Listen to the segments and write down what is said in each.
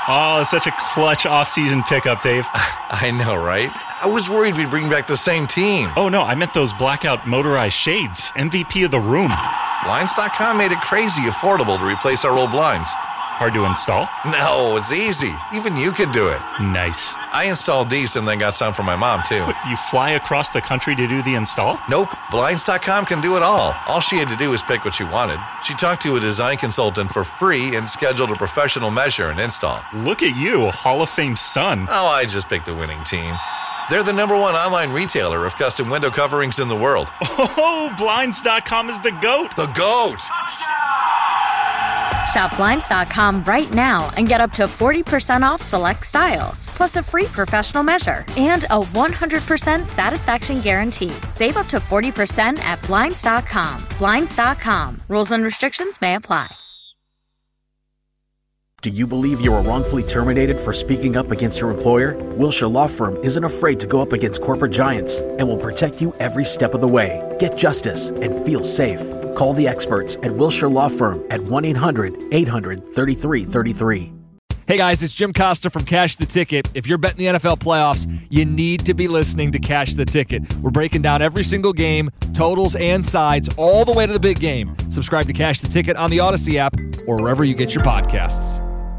Oh, such a clutch off-season pickup, Dave. I know, right? I was worried we'd bring back the same team. Oh, no, I meant those blackout motorized shades. MVP of the room. Blinds.com made it crazy affordable to replace our old blinds. Hard to install? No, it's easy. Even you could do it. Nice. I installed these and then got some for my mom, too. What, you fly across the country to do the install? Nope. Blinds.com can do it all. All she had to do was pick what she wanted. She talked to a design consultant for free and scheduled a professional measure and install. Look at you, Hall of Fame son. Oh, I just picked the winning team. They're the #1 online retailer of custom window coverings in the world. Oh, Blinds.com is the GOAT. The GOAT! Shop Blinds.com right now and get up to 40% off select styles, plus a free professional measure and a 100% satisfaction guarantee. Save up to 40% at Blinds.com. Blinds.com. Rules and restrictions may apply. Do you believe you were wrongfully terminated for speaking up against your employer? Wilshire Law Firm isn't afraid to go up against corporate giants and will protect you every step of the way. Get justice and feel safe. Call the experts at Wilshire Law Firm at 1-800-800-3333. Hey guys, it's Jim Costa from Cash the Ticket. If you're betting the NFL playoffs, you need to be listening to Cash the Ticket. We're breaking down every single game, totals and sides, all the way to the big game. Subscribe to Cash the Ticket on the Odyssey app or wherever you get your podcasts.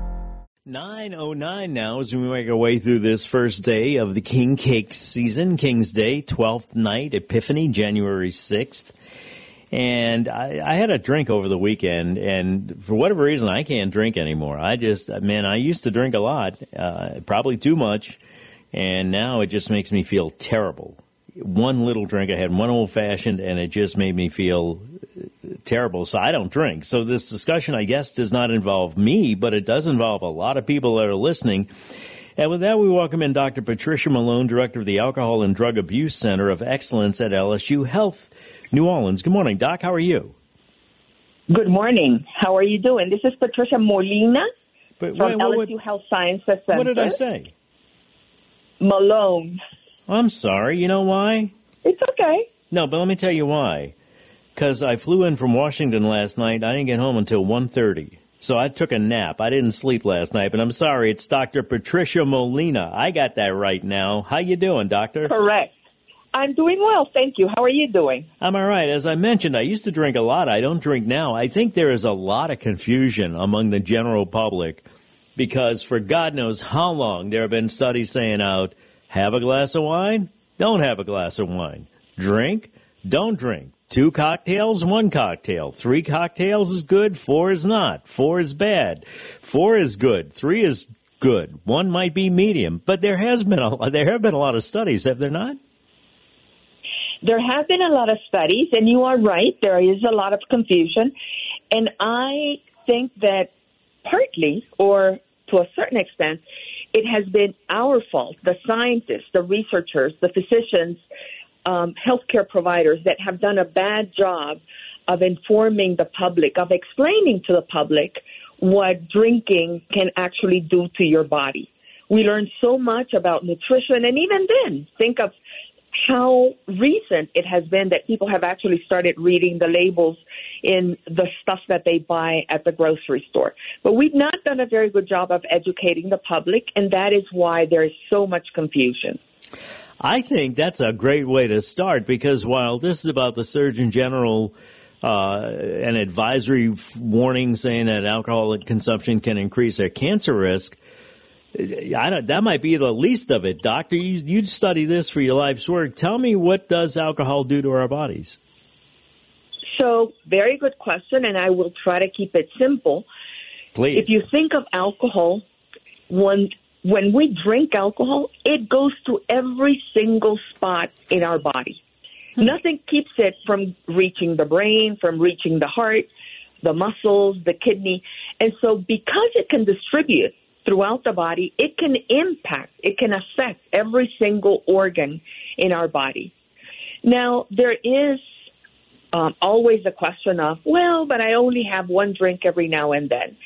9:09 now as we make our way through this first day of the King Cake season. King's Day, 12th night, Epiphany, January 6th. And I had a drink over the weekend, and for whatever reason, I can't drink anymore. I used to drink a lot, probably too much, and now it just makes me feel terrible. One little drink, I had one old-fashioned, and it just made me feel terrible, so I don't drink. So this discussion, I guess, does not involve me, but it does involve a lot of people that are listening. And with that, we welcome in Dr. Patricia Malone, Director of the Alcohol and Drug Abuse Center of Excellence at LSU Health, New Orleans. Good morning, Doc. How are you? Good morning. How are you doing? This is Patricia Molina from LSU Health Sciences Center. What did I say? Malone. I'm sorry. You know why? It's okay. No, but let me tell you why. Because I flew in from Washington last night. I didn't get home until 1:30. So I took a nap. I didn't sleep last night, but I'm sorry. It's Dr. Patricia Molina. I got that right now. How you doing, Doctor? Correct. I'm doing well, thank you. How are you doing? I'm all right. As I mentioned, I used to drink a lot. I don't drink now. I think there is a lot of confusion among the general public because for God knows how long there have been studies saying out, have a glass of wine, don't have a glass of wine. Drink, don't drink. 2 cocktails, 1 cocktail. 3 cocktails is good, 4 is not. 4 is bad. 4 is good, 3 is good. 1 might be medium. But there have been a lot of studies, have there not? There have been a lot of studies, and you are right. There is a lot of confusion. And I think that partly, or to a certain extent, it has been our fault, the scientists, the researchers, the physicians, healthcare providers that have done a bad job of informing the public, of explaining to the public what drinking can actually do to your body. We learn so much about nutrition, and even then, think of how recent it has been that people have actually started reading the labels in the stuff that they buy at the grocery store. But we've not done a very good job of educating the public, and that is why there is so much confusion. I think that's a great way to start because while this is about the Surgeon General an advisory warning saying that alcohol consumption can increase their cancer risk, that might be the least of it. Doctor, you study this for your life's work. Tell me, what does alcohol do to our bodies? So, very good question, and I will try to keep it simple. Please. If you think of alcohol, when we drink alcohol, it goes to every single spot in our body. Nothing keeps it from reaching the brain, from reaching the heart, the muscles, the kidney. And so because it can distribute throughout the body, it can impact, it can affect every single organ in our body. Now, there is always a question of, well, but I only have one drink every now and then.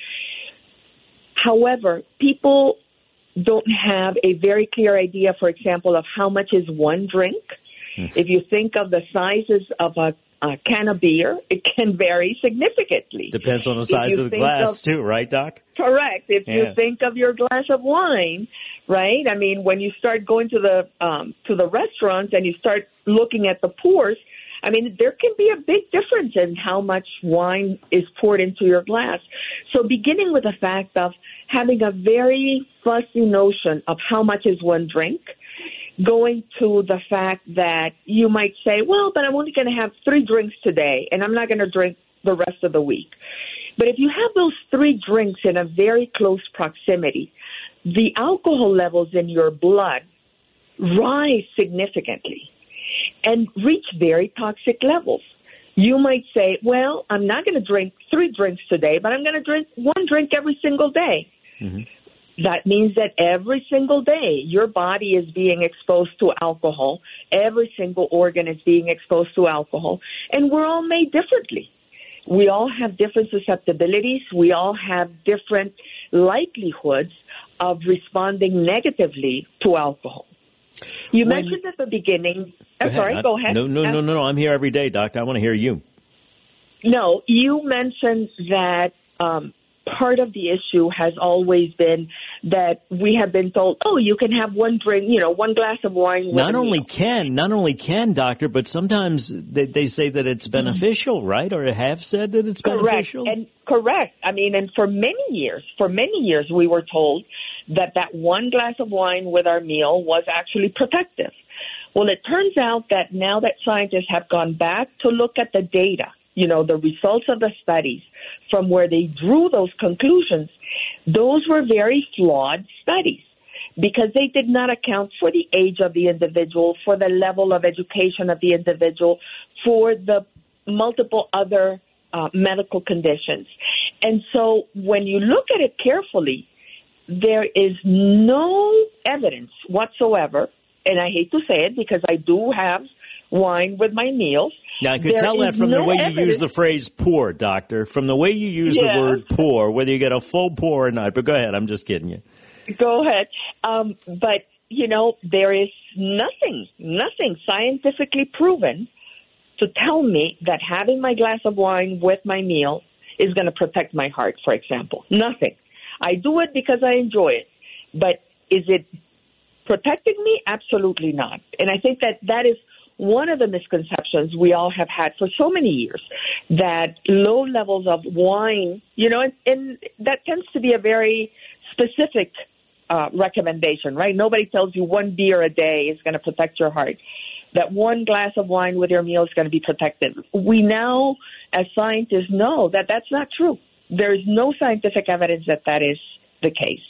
However, people don't have a very clear idea, for example, of how much is one drink. If you think of the sizes of a can of beer, it can vary significantly. Depends on the size of the glass, too, right, Doc? Correct. If you think of your glass of wine, right? I mean, when you start going to the restaurants and you start looking at the pours, I mean, there can be a big difference in how much wine is poured into your glass. So beginning with the fact of having a very fussy notion of how much is one drink, going to the fact that you might say, well, but I'm only going to have 3 drinks today, and I'm not going to drink the rest of the week. But if you have those 3 drinks in a very close proximity, the alcohol levels in your blood rise significantly and reach very toxic levels. You might say, well, I'm not going to drink 3 drinks today, but I'm going to drink 1 drink every single day. Mm-hmm. That means that every single day your body is being exposed to alcohol. Every single organ is being exposed to alcohol. And we're all made differently. We all have different susceptibilities. We all have different likelihoods of responding negatively to alcohol. You mentioned at the beginning. Go ahead. No. I'm here every day, Doctor. I want to hear you. No, you mentioned that part of the issue has always been that we have been told, oh, you can have 1 drink, 1 glass of wine with not only can, Doctor, but sometimes they say that it's beneficial, right? Or have said that it's beneficial? Correct. I mean, and for many years, we were told that 1 glass of wine with our meal was actually protective. Well, it turns out that now that scientists have gone back to look at the data, the results of the studies from where they drew those conclusions, those were very flawed studies because they did not account for the age of the individual, for the level of education of the individual, for the multiple other medical conditions. And so when you look at it carefully, there is no evidence whatsoever, and I hate to say it because I do have wine with my meals. Now, I could tell that from the way you use the phrase pour, Doctor, from the way you use the word pour, whether you get a full pour or not. But go ahead. I'm just kidding you. Go ahead. But, there is nothing scientifically proven to tell me that having my glass of wine with my meal is going to protect my heart, for example. Nothing. I do it because I enjoy it. But is it protecting me? Absolutely not. And I think that is one of the misconceptions we all have had for so many years, that low levels of wine, and that tends to be a very specific recommendation, right? Nobody tells you 1 beer a day is going to protect your heart, that 1 glass of wine with your meal is going to be protective. We now, as scientists, know that that's not true. There is no scientific evidence that is the case.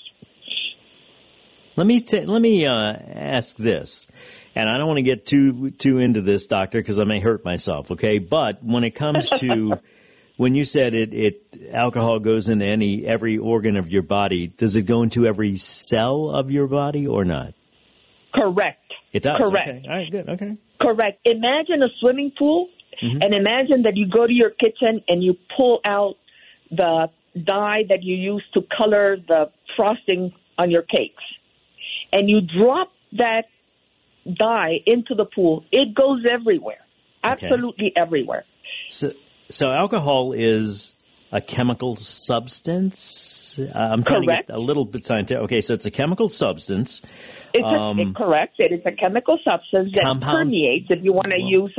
Let me ask this. And I don't want to get too into this, Doctor, because I may hurt myself, okay? But when it comes to, when you said alcohol goes into every organ of your body, does it go into every cell of your body or not? Correct. It does? Correct. Okay. All right, good, okay. Correct. Imagine a swimming pool, and imagine that you go to your kitchen and you pull out the dye that you use to color the frosting on your cakes. And you drop that dye into the pool. It goes everywhere, absolutely everywhere. So alcohol is a chemical substance? I'm trying to get a little bit scientific. Okay, so it's a chemical substance. Correct. It is a chemical substance that permeates. If you want to use,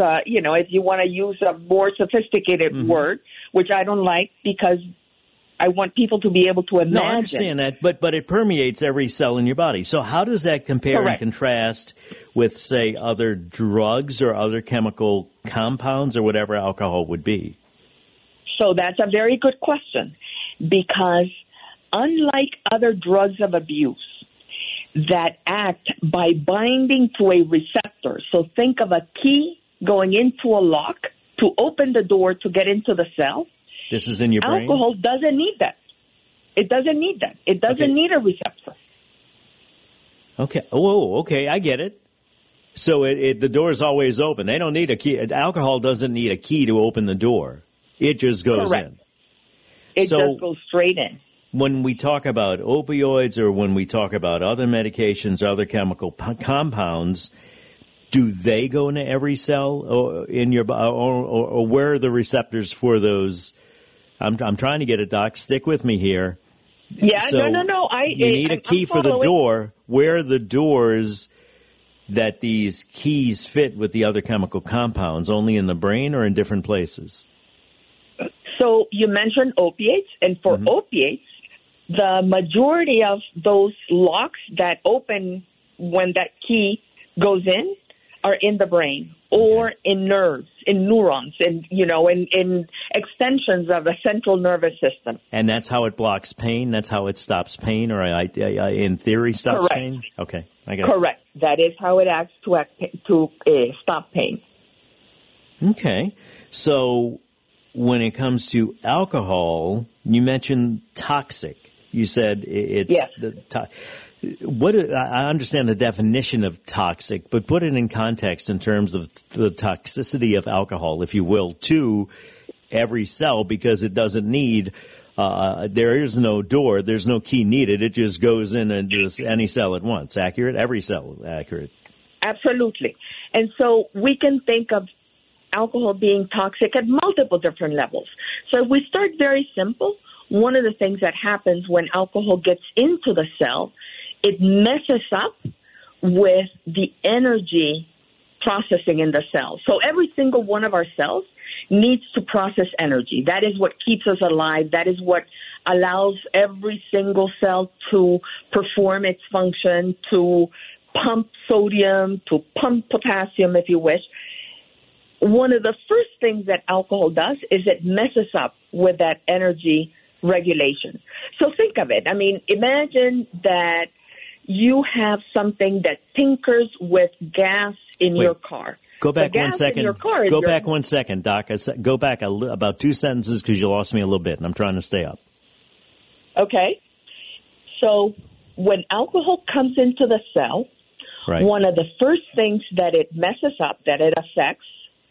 a more sophisticated word, which I don't like because I want people to be able to imagine. No, I understand that, but it permeates every cell in your body. So how does that compare and contrast with, say, other drugs or other chemical compounds or whatever alcohol would be? So that's a very good question, because unlike other drugs of abuse that act by binding to a receptor, so think of a key going into a lock to open the door to get into the cell. This is in your brain? Alcohol doesn't need that. It doesn't need that. It doesn't need a receptor. Okay. Oh, okay. I get it. So the door is always open. They don't need a key. Alcohol doesn't need a key to open the door. It just goes in. It just goes straight in. When we talk about opioids or when we talk about other medications, other chemical compounds, do they go into every cell or in your or where are the receptors for those? I'm trying to get it, Doc. Stick with me here. Yeah, so no. You need a key for the door. Where are the doors that these keys fit with the other chemical compounds? Only in the brain or in different places? So you mentioned opiates, and for opiates, the majority of those locks that open when that key goes in are in the brain or in nerves, in neurons, and in extensions of the central nervous system. And that's how it blocks pain. That's how it stops pain, or in theory stops Correct. pain. Okay, I got it. Correct. That is how it acts to stop pain. Okay, so when it comes to alcohol, you mentioned toxic. You said it's yes. I understand the definition of toxic, but put it in context in terms of the toxicity of alcohol, if you will, to every cell, because it doesn't need, there is no door, there's no key needed. It just goes in and just any cell at once. Accurate? Every cell accurate. Absolutely. And so we can think of alcohol being toxic at multiple different levels. So if we start very simple, one of the things that happens when alcohol gets into the cell, it messes up with the energy processing in the cell. So every single one of our cells needs to process energy. That is what keeps us alive. That is what allows every single cell to perform its function, to pump sodium, to pump potassium, if you wish. One of the first things that alcohol does is it messes up with that energy regulation. So think of it. I mean, imagine that you have something that tinkers with gas in your car. Go back 1 second. Go back 1 second, Doc. Go back about 2 sentences because you lost me a little bit, and I'm trying to stay up. Okay. So when alcohol comes into the cell, one of the first things that it messes up, that it affects,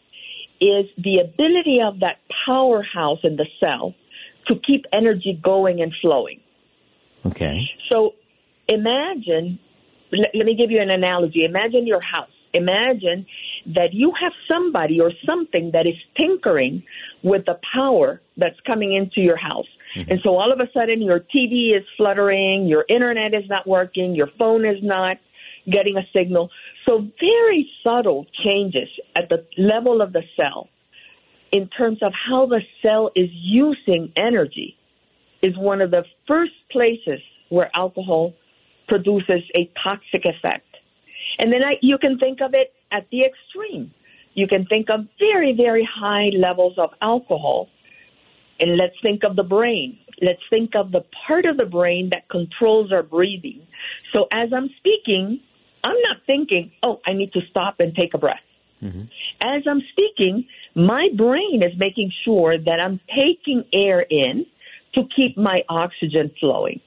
is the ability of that powerhouse in the cell to keep energy going and flowing. Okay. So imagine, let me give you an analogy. Imagine your house. Imagine that you have somebody or something that is tinkering with the power that's coming into your house. Mm-hmm. And so all of a sudden your TV is fluttering, your internet is not working, your phone is not getting a signal. So very subtle changes at the level of the cell in terms of how the cell is using energy is one of the first places where alcohol produces a toxic effect. And then you can think of it at the extreme. You can think of very, very high levels of alcohol. And let's think of the brain. Let's think of the part of the brain that controls our breathing. So as I'm speaking, I'm not thinking, I need to stop and take a breath. Mm-hmm. As I'm speaking, my brain is making sure that I'm taking air in to keep my oxygen flowing.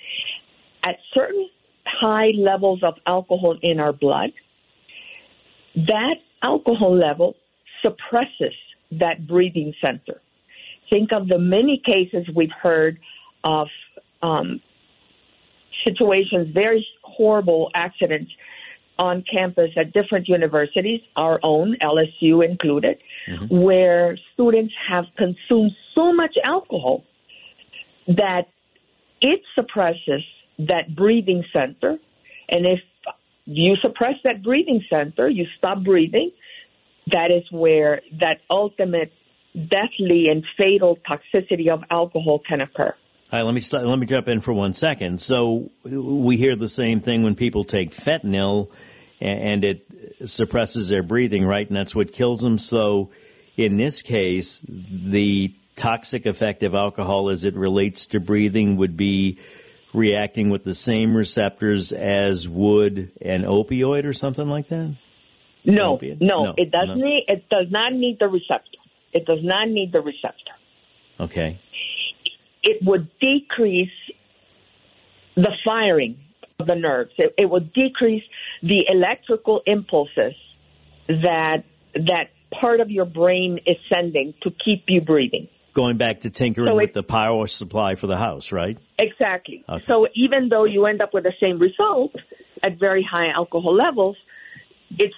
At certain high levels of alcohol in our blood, that alcohol level suppresses that breathing center. Think of the many cases we've heard of situations, very horrible accidents on campus at different universities, our own, LSU included, mm-hmm. where students have consumed so much alcohol that it suppresses that breathing center. And if you suppress that breathing center, you stop breathing, that is where that ultimate deathly and fatal toxicity of alcohol can occur. All right, let me jump in for 1 second. So we hear the same thing when people take fentanyl, and it suppresses their breathing, right? And that's what kills them. So in this case, the toxic effect of alcohol as it relates to breathing would be reacting with the same receptors as would an opioid or something like that? No, it doesn't. No. It does not need the receptor. It does not need the receptor. Okay. It would decrease the firing of the nerves. It would decrease the electrical impulses that part of your brain is sending to keep you breathing. Going back to tinkering with the power supply for the house, right? Exactly. Okay. So even though you end up with the same result at very high alcohol levels, it's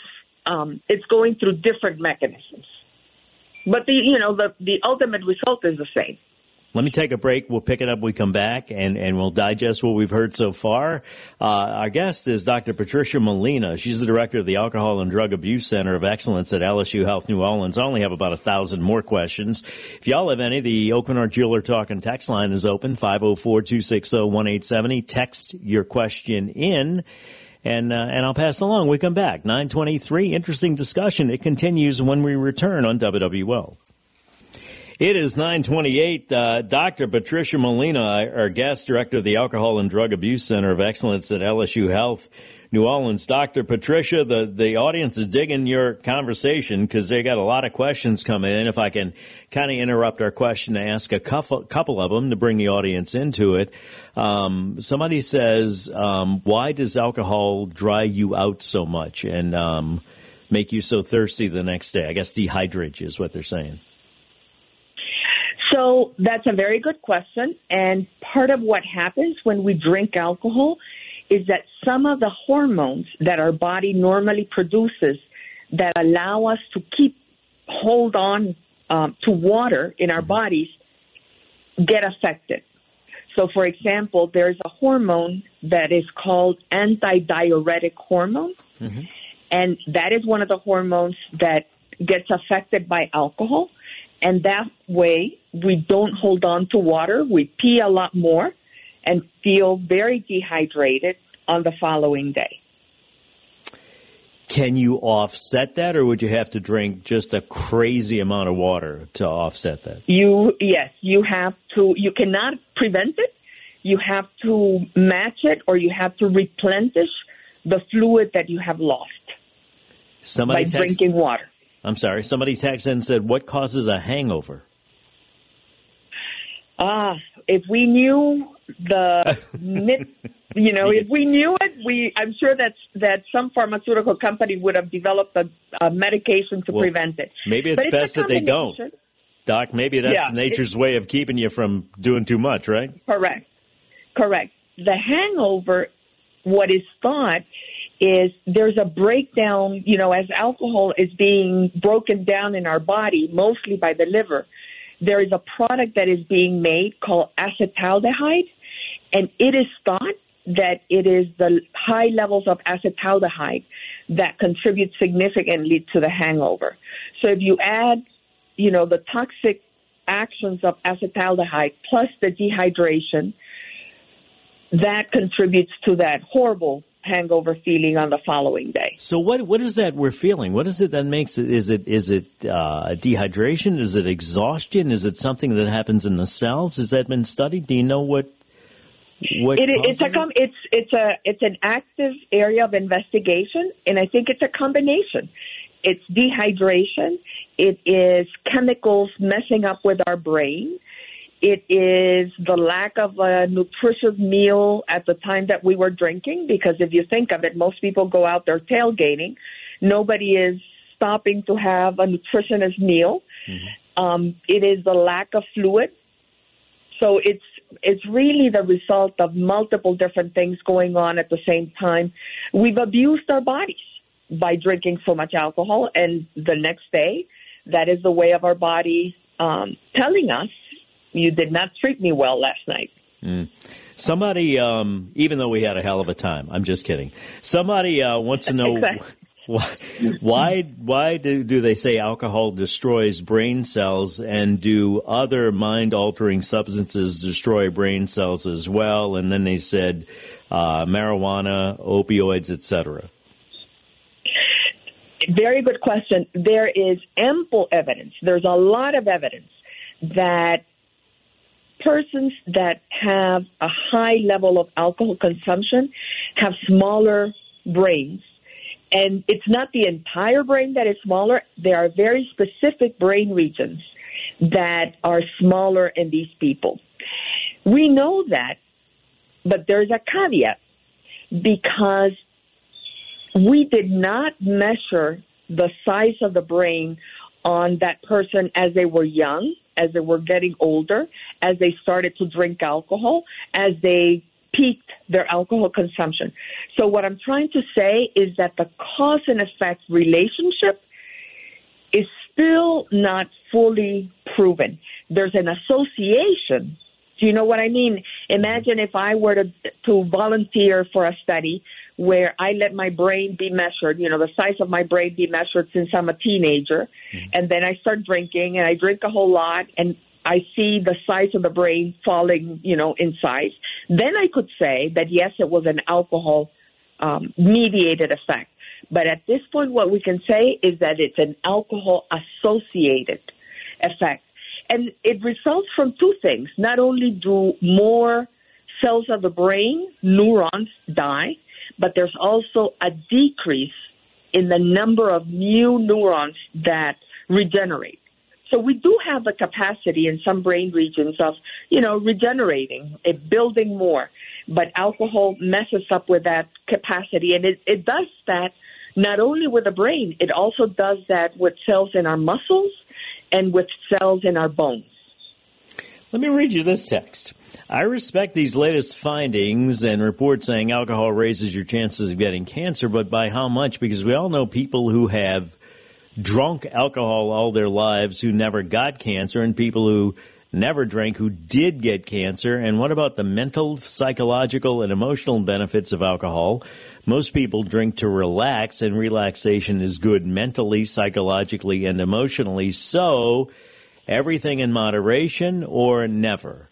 it's going through different mechanisms. But the ultimate result is the same. Let me take a break. We'll pick it up when we come back, and we'll digest what we've heard so far. Our guest is Dr. Patricia Molina. She's the director of the Alcohol and Drug Abuse Center of Excellence at LSU Health New Orleans. I only have about 1,000 more questions. If y'all have any, the Oakland Jeweler Talk and Text line is open, 504-260-1870. Text your question in, and I'll pass along when we come back. 9:23, interesting discussion. It continues when we return on WWL. It is 9:28. Dr. Patricia Molina, our guest, director of the Alcohol and Drug Abuse Center of Excellence at LSU Health New Orleans. Dr. Patricia, the audience is digging your conversation because they got a lot of questions coming in. If I can kind of interrupt our question to ask a couple of them to bring the audience into it. Somebody says, why does alcohol dry you out so much and make you so thirsty the next day? I guess dehydrate you is what they're saying. So that's a very good question. And part of what happens when we drink alcohol is that some of the hormones that our body normally produces that allow us to hold on to water in our bodies get affected. So, for example, there's a hormone that is called antidiuretic hormone. Mm-hmm. And that is one of the hormones that gets affected by alcohol. And that way, we don't hold on to water. We pee a lot more and feel very dehydrated on the following day. Can you offset that, or would you have to drink just a crazy amount of water to offset that? Yes, you have to. You cannot prevent it. You have to match it, or you have to replenish the fluid that you have lost by drinking water. I'm sorry. Somebody texted and said, what causes a hangover? If we knew if we knew it, I'm sure that some pharmaceutical company would have developed a medication to prevent it. Maybe it's best that they don't. Doc, maybe that's nature's way of keeping you from doing too much, right? Correct. The hangover, what is thought is there's a breakdown, as alcohol is being broken down in our body, mostly by the liver. There is a product that is being made called acetaldehyde, and it is thought that it is the high levels of acetaldehyde that contribute significantly to the hangover. So if you add, the toxic actions of acetaldehyde plus the dehydration, that contributes to that horrible hangover feeling on the following day. So what is that we're feeling? What is it that makes it? Is it dehydration? Is it exhaustion? Is it something that happens in the cells? Has that been studied? Do you know what it's an active area of investigation, and I think it's a combination. It's dehydration. It is chemicals messing up with our brain. It is the lack of a nutritious meal at the time that we were drinking, because if you think of it, most people go out there tailgating. Nobody is stopping to have a nutritious meal. Mm-hmm. It is the lack of fluid. So it's really the result of multiple different things going on at the same time. We've abused our bodies by drinking so much alcohol, and the next day, that is the way of our body telling us, you did not treat me well last night. Mm. Somebody, even though we had a hell of a time, I'm just kidding. Somebody wants to know why do they say alcohol destroys brain cells, and do other mind-altering substances destroy brain cells as well? And then they said marijuana, opioids, etc. Very good question. There is ample evidence. There's a lot of evidence that persons that have a high level of alcohol consumption have smaller brains. And it's not the entire brain that is smaller. There are very specific brain regions that are smaller in these people. We know that, but there's a caveat, because we did not measure the size of the brain on that person as they were young, as they were getting older, as they started to drink alcohol, as they peaked their alcohol consumption. So what I'm trying to say is that the cause and effect relationship is still not fully proven. There's an association. Do you know what I mean? Imagine if I were to volunteer for a study where I let my brain be measured, the size of my brain be measured since I'm a teenager, and then I start drinking, and I drink a whole lot, and I see the size of the brain falling, in size. Then I could say that, yes, it was an alcohol-mediated effect. But at this point, what we can say is that it's an alcohol-associated effect. And it results from two things. Not only do more cells of the brain, neurons, die, but there's also a decrease in the number of new neurons that regenerate. So we do have the capacity in some brain regions of, regenerating, building more. But alcohol messes up with that capacity, and it does that not only with the brain, it also does that with cells in our muscles and with cells in our bones. Let me read you this text. I respect these latest findings and reports saying alcohol raises your chances of getting cancer, but by how much? Because we all know people who have drunk alcohol all their lives who never got cancer, and people who never drank who did get cancer. And what about the mental, psychological, and emotional benefits of alcohol? Most people drink to relax, and relaxation is good mentally, psychologically, and emotionally. So, everything in moderation or never?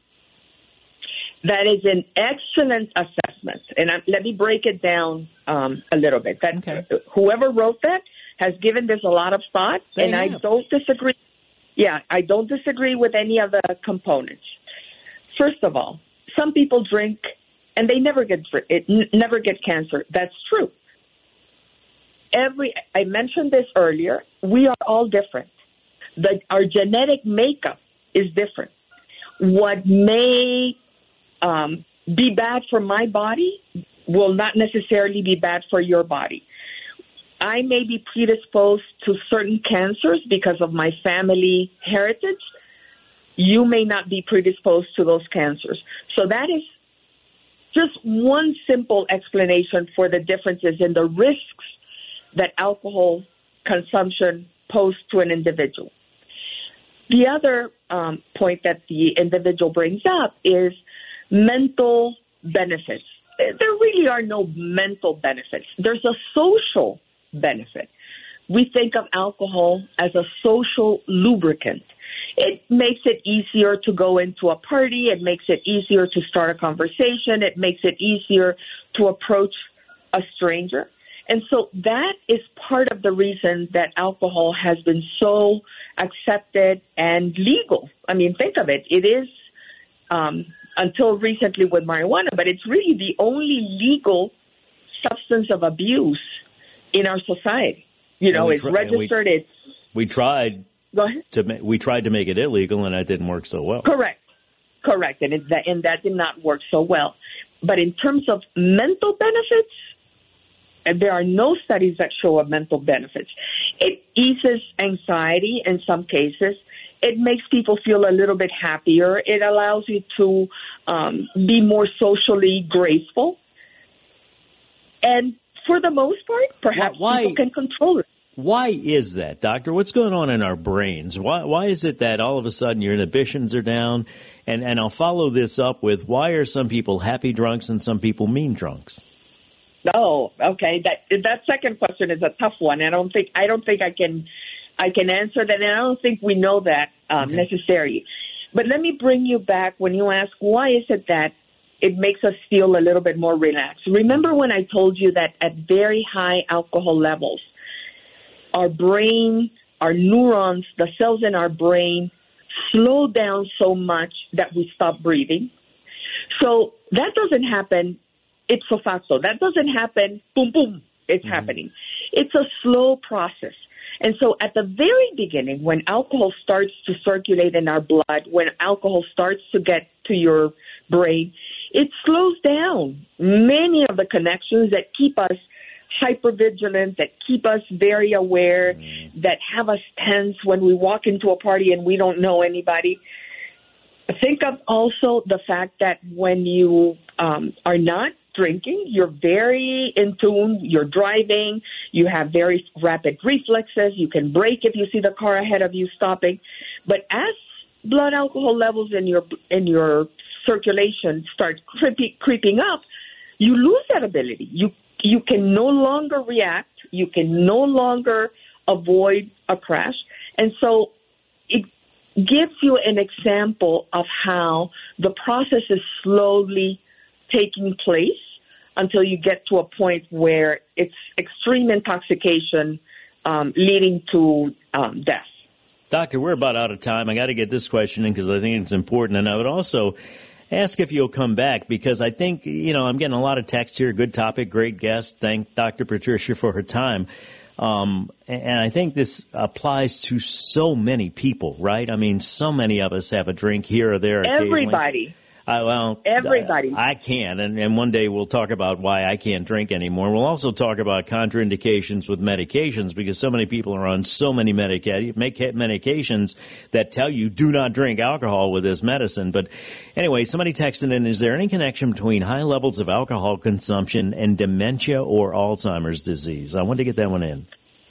That is an excellent assessment. And let me break it down a little bit. Whoever wrote that has given this a lot of thought, I don't disagree. Yeah, I don't disagree with any of the components. First of all, some people drink and they never get cancer. That's true. I mentioned this earlier. We are all different. Our genetic makeup is different. What may be bad for my body will not necessarily be bad for your body. I may be predisposed to certain cancers because of my family heritage. You may not be predisposed to those cancers. So that is just one simple explanation for the differences in the risks that alcohol consumption poses to an individual. The other point that the individual brings up is mental benefits. There really are no mental benefits. There's a social benefit. We think of alcohol as a social lubricant. It makes it easier to go into a party. It makes it easier to start a conversation. It makes it easier to approach a stranger. And so that is part of the reason that alcohol has been so accepted and legal. I mean, think of it. It is, until recently with marijuana, but it's really the only legal substance of abuse in our society. It's registered. We tried to make it illegal, and that didn't work so well. Correct, and that did not work so well. But in terms of mental benefits, and there are no studies that show mental benefits. It eases anxiety in some cases. It makes people feel a little bit happier. It allows you to be more socially graceful. And for the most part, perhaps people can control it. Why is that, Doctor? What's going on in our brains? Why is it that all of a sudden your inhibitions are down? And I'll follow this up with, why are some people happy drunks and some people mean drunks? Oh, okay. That second question is a tough one. I don't think I can answer that, and I don't think we know that necessarily. But let me bring you back when you ask, why is it that it makes us feel a little bit more relaxed? Remember when I told you that at very high alcohol levels, our brain, our neurons, the cells in our brain slow down so much that we stop breathing? So that doesn't happen ipso facto. That doesn't happen, boom, boom, it's happening. It's a slow process. And so at the very beginning, when alcohol starts to circulate in our blood, when alcohol starts to get to your brain, it slows down many of the connections that keep us hypervigilant, that keep us very aware, that have us tense when we walk into a party and we don't know anybody. Think of also the fact that when you are not drinking, you're very in tune, you're driving, you have very rapid reflexes, you can brake if you see the car ahead of you stopping. But as blood alcohol levels in your circulation start creeping up, you lose that ability. You can no longer react, you can no longer avoid a crash. And so it gives you an example of how the process is slowly taking place until you get to a point where it's extreme intoxication leading to death. Doctor, we're about out of time. I got to get this question in because I think it's important. And I would also ask if you'll come back because I think, I'm getting a lot of text here. Good topic, great guest. Thank Dr. Patricia for her time. And I think this applies to so many people, right? I mean, so many of us have a drink here or there. Everybody. Everybody. I can, and one day we'll talk about why I can't drink anymore. We'll also talk about contraindications with medications because so many people are on so many medications that tell you do not drink alcohol with this medicine. But anyway, somebody texted in, is there any connection between high levels of alcohol consumption and dementia or Alzheimer's disease? I wanted to get that one in.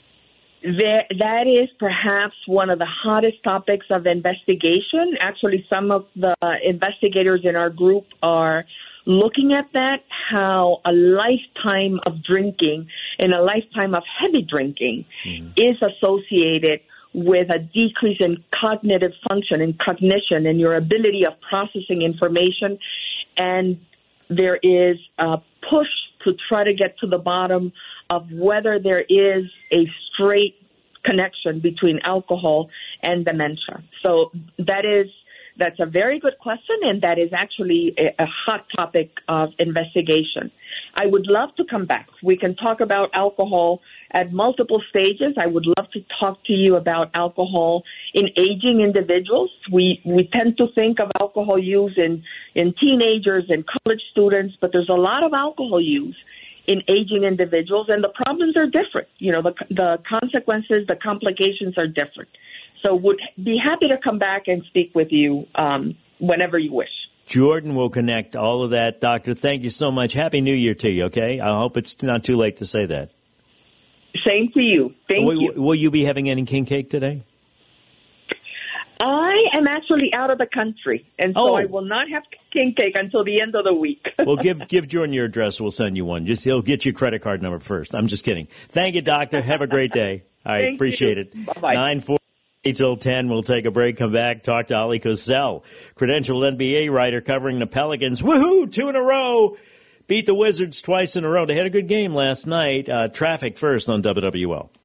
That is perhaps one of the hottest topics of investigation. Actually, some of the investigators in our group are looking at that, how a lifetime of drinking and a lifetime of heavy drinking is associated with a decrease in cognitive function and cognition and your ability of processing information. And there is a push to try to get to the bottom of whether there is a straight connection between alcohol and dementia. So that's a very good question, and that is actually a hot topic of investigation. I would love to come back. We can talk about alcohol at multiple stages. I would love to talk to you about alcohol in aging individuals. We tend to think of alcohol use in teenagers and college students, but there's a lot of alcohol use in aging individuals, and the problems are different. The consequences, the complications are different. So would be happy to come back and speak with you whenever you wish. Jordan will connect all of that. Doctor, thank you so much. Happy New Year to you, okay? I hope it's not too late to say that. Same to you. Thank you. Will you be having any king cake today? I am actually out of the country, and so I will not have king cake until the end of the week. Well, give Jordan your address. We'll send you one. He'll get your credit card number first. I'm just kidding. Thank you, Doctor. Have a great day. All right, appreciate it. Bye-bye. 9:40 till 10. We'll take a break, come back, talk to Ali Cosell, credentialed NBA writer covering the Pelicans. Woohoo! 2 in a row. Beat the Wizards twice in a row. They had a good game last night. Traffic first on WWL.